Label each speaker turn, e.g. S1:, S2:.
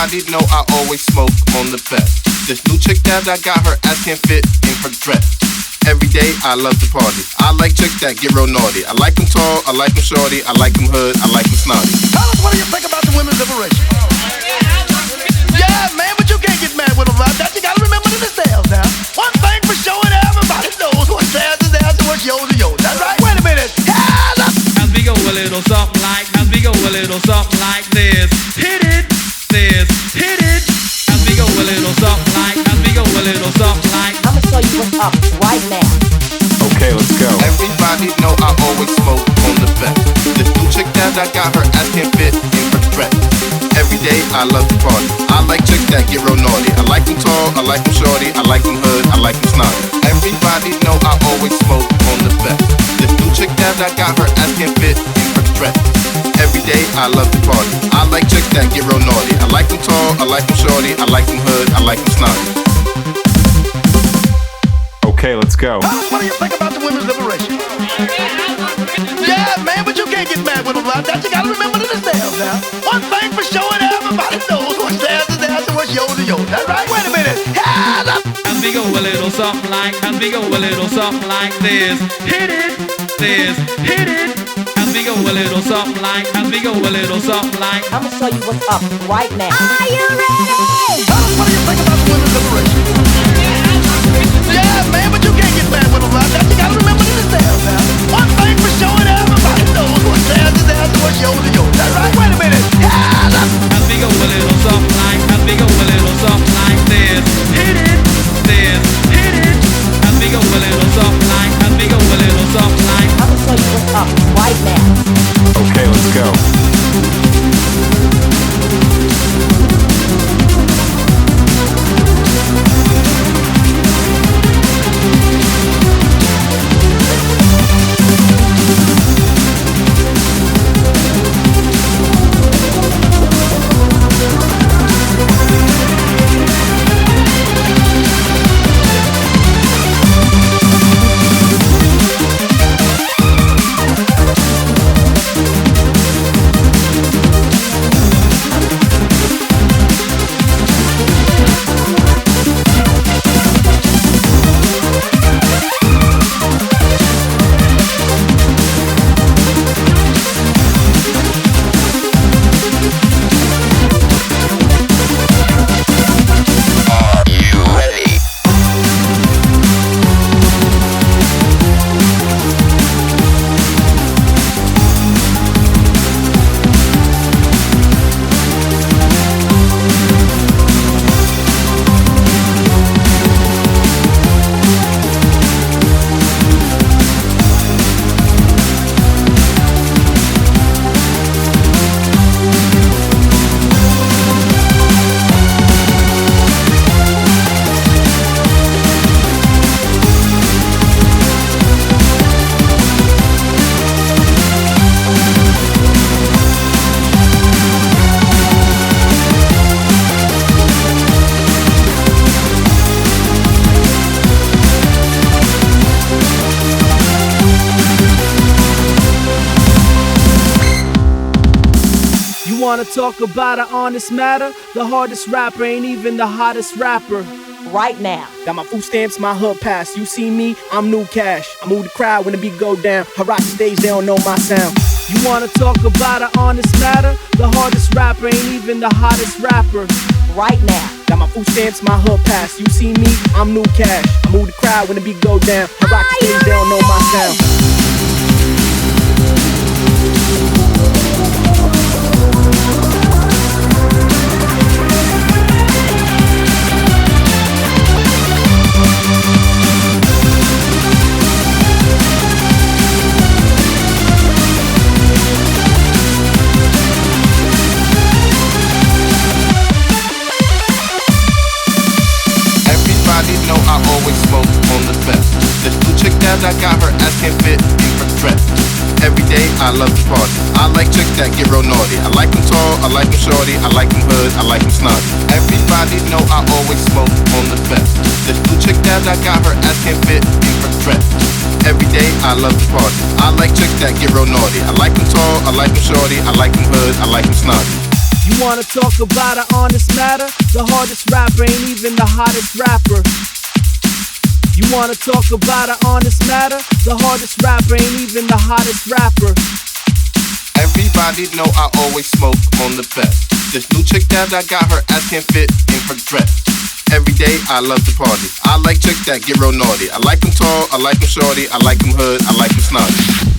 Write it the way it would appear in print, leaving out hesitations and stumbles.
S1: Everybody know I always smoke on the best. This new chick that I got, her ass can't fit in her dress. Every day I love to party. I like chicks that get real naughty. I like them tall, I like them shorty, I like them hood, I like them snotty.
S2: Fellas, what do you think about the women's liberation? Yeah, man, but you can't get mad with them about that. You gotta remember the details now. One thing for sure, and everybody knows what's theirs is theirs and what's yours is yours. That's right. Wait a minute.
S3: As we go a little something like, as we go a little something like this. Hit it, this, hit it. As we go a little something like, as we go a little something like.
S4: I'ma show you what's up right now.
S5: Okay, let's go.
S1: Everybody know I always smoke on the best. This new chick that I got, her ass can't fit in her dress. Every day I love to party. I like chicks that get real naughty. I like them tall, I like them shorty, I like them hood, I like them snotty. Everybody know I always smoke on the best. This new chick that I got, her ass can't fit in her dress. Every day I love to party. I like chicks that get real naughty. I like them tall, I like them shorty, I like them hood, I like them snotty.
S5: Okay, let's go.
S2: Fellas, what do you think about the women's liberation? Yeah, man, but you can't get mad with them about that. You gotta remember the details now. One thing for sure, and everybody knows what's theirs is theirs and what's yours is yours. That's right. Wait a minute.
S3: As we go a little something like, as we go a little something like this. Hit it, this, hit it. As we go a little something like, as we go a little something like.
S4: I'ma show you what's up right now.
S6: Are you ready?
S2: Fellas, what do you think about the women's liberation? Yeah, man, but you can't get mad with them about that. You gotta remember the details now. One thing for sure, and everybody knows what's theirs is theirs and what's yours is yours. That's right. Wait a minute.
S3: As we go a little something like, as we go a little something like this. Hit it, this, hit it. As we go a little something like, as we go a little something like.
S4: I'ma show you what's up right now.
S5: Okay, let's go.
S7: Wanna talk about an honest matter? The hardest rapper ain't even the hottest rapper.
S4: Right now.
S7: Got my food stamps, my hood pass. You see me, I'm new cash. I move the crowd when the beat go down. I rock the stage, they don't know my sound. You wanna talk about an honest matter? The hardest rapper ain't even the hottest rapper.
S4: Right now.
S7: Got my food stamps, my hood pass. You see me, I'm new cash. I move the crowd when the beat go down. I rock the stage, they don't know my sound.
S1: Know I always smoke on the best. This new chick that I got, her ass can't fit in her dress. Every day I love to party. I like chicks that get real naughty. I like them tall, I like them shorty, I like them hood, I like them snotty. Everybody know I always smoke on the best. This new chick that I got, her ass can't fit in her dress. Every day I love to party. I like chicks that get real naughty. I like them tall, I like them shorty, I like them hood, I like them snotty.
S7: You wanna talk about an honest matter? The hardest rapper ain't even the hottest rapper. You wanna talk about an honest matter? The hardest rapper ain't even the hottest rapper.
S1: Everybody know I always smoke on the best. This new chick that I got, her ass can't fit in her dress. Every day I love to party. I like chicks that get real naughty. I like them tall, I like them shorty, I like them hood, I like them snotty.